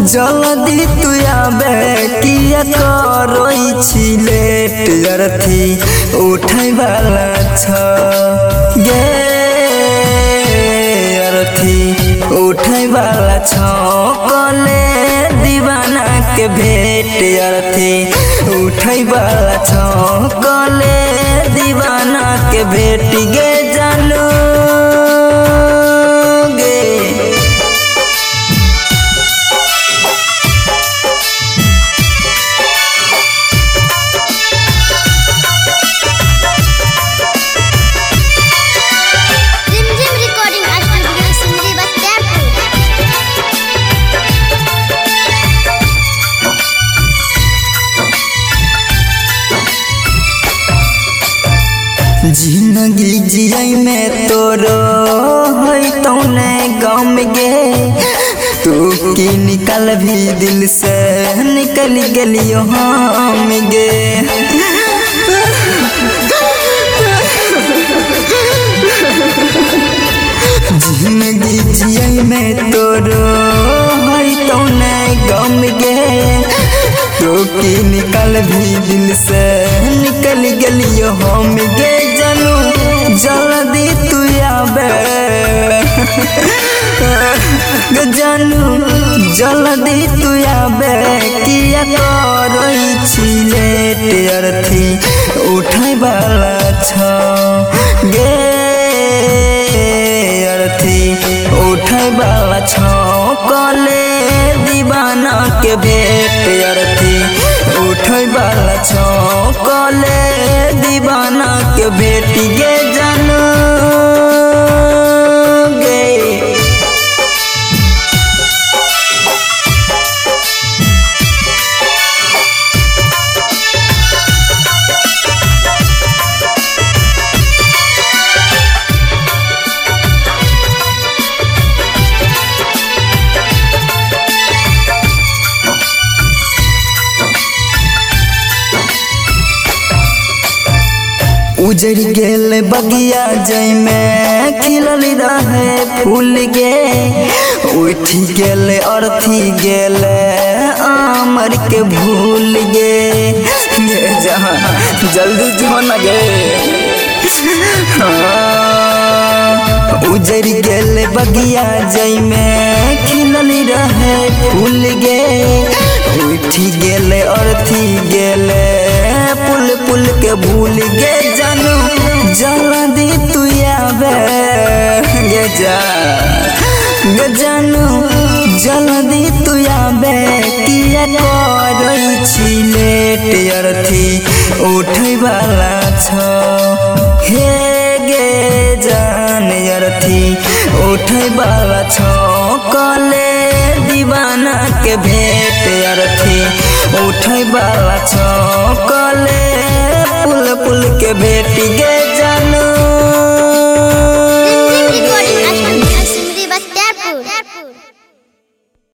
जल्दी तू आबे किया करई छी लेट अरथी उठाई वाला छ गे अरथी उठाई वाला छ कले दीवाना के भेट अरथी उठाई वाला छ कले दीवाना के भेट गे जानू जिंदगी जिये में तोरो है तौने गम गे तू की निकल भी दिल से निकल गलियो हम गे जिंदगी जिये में तोरो है तौने गम गे तो की निकल भी दिल से निकल गलियो हम गे जानू जल्दी तू आबे जानू जल्दी तू आबे किया करई छी लेट अरथी उठाई वाला छ गे अरथी उठाई वाला छ कले दीवाना के भेट अरथी उठाई वाला छ कले दीवाना के भेट गे जानू गे उजड़ गेल बगिया जय में खिलल रहे फूल गे उठ गेल अर्थी गेल आमर के भूल गे जहाँ जल्दी जो न गे उजड़ गेल बगिया जय में खिलल रहे फूल गे उठ गेल अर्थी गेल पुल पुल के भूल गे जानू जल्दी तू आबे गे जानू जल्दी तू आबे किया करई छी लेट अरथी उठै वाला छ हे गे जान अरथी उठै वाला छ कले दीवाना के भेट अरथी उठै वाला छ कले पुल पुल के भेट गे जानू।